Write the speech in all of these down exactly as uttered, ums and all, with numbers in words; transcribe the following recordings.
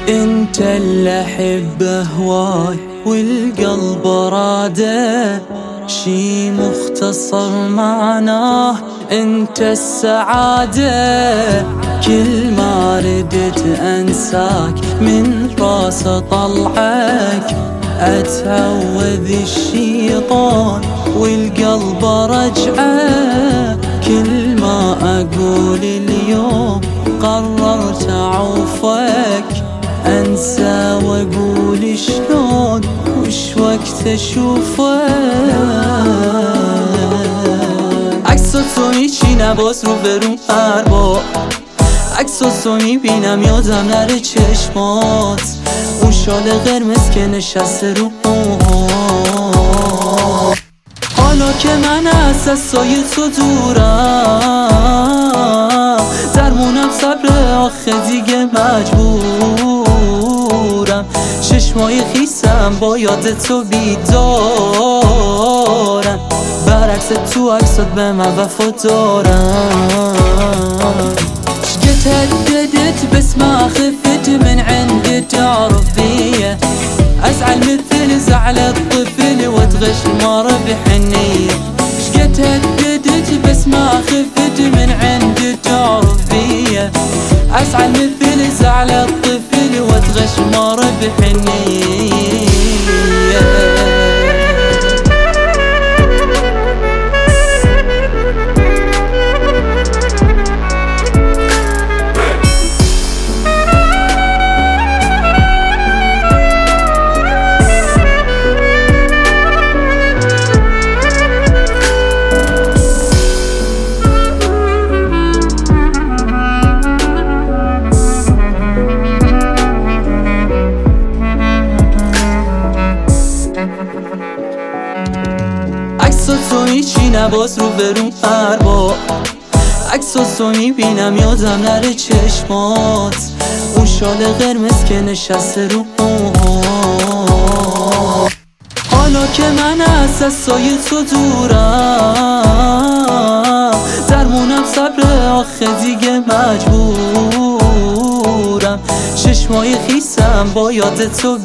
انت اللي احبه هواي والقلب راده، شي مختصر معناه انت السعادة. كل ما ردت انساك من راس طلعك، اتعوذ الشيطان والقلب رجعه. كل ما اقول اليوم قررت اعوفك، انسى واقول شلون وش وقت اشوفك. عکس تو هیچی نباز رو برون هر بار، عکس تو میبینم یادم نره چشمات، اون شال قرمز که نشسته رو موها. حالا که من از دستای تو دورم، درمونم صبر آخه دیگه مجبورم. چشمای خیسم با یاد تو بیدارم، برعکس تو عکسات به من وفا دارم. جيت هددت بس ما خفت من عند تعرف بيه، ازعل مثل زعل الطفل واتغش المار بحنيه. جيت هددت بس ما خفت من عند تعرف بيه، ازعل مثل زعل الطفل واتغش المار بحنيه. تو هیچی نباز رو برون هر بار، عکس تو میبینم یادم نره چشمات، اون شال قرمز که نشسته رو موها. حالا که من از دستای تو دورم، درمونم صبر آخه دیگه مجبورم. چشمای خیسم با یاد تو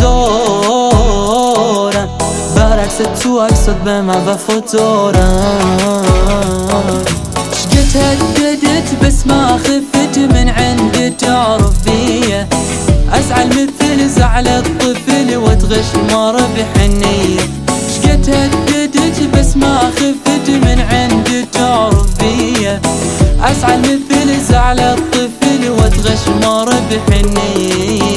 بیدارم، برعکس تو عکسات به من وفا دارم. جيت هددت بس ما خفت من عند تعرف بيه، ازعل مثل زعل الطفل واتغش المار بحنيه. جيت هددت بس ما خفت من عند تعرف بيه، ازعل مثل زعل الطفل واتغش المار بحنيه.